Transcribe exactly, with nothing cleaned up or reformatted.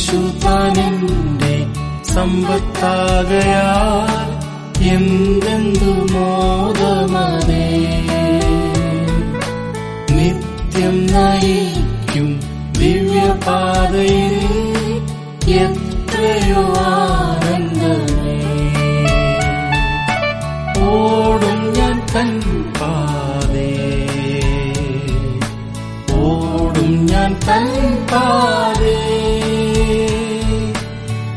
യേശു താനെന്റെ സമ്പത്താകയാൽ എന്തെന്തു മോദമതേ. നിത്യം നയിക്കും ദിവ്യപാതയിൽ എത്രയോ ആനന്ദമേ. ഓടും ഞാൻ തൻ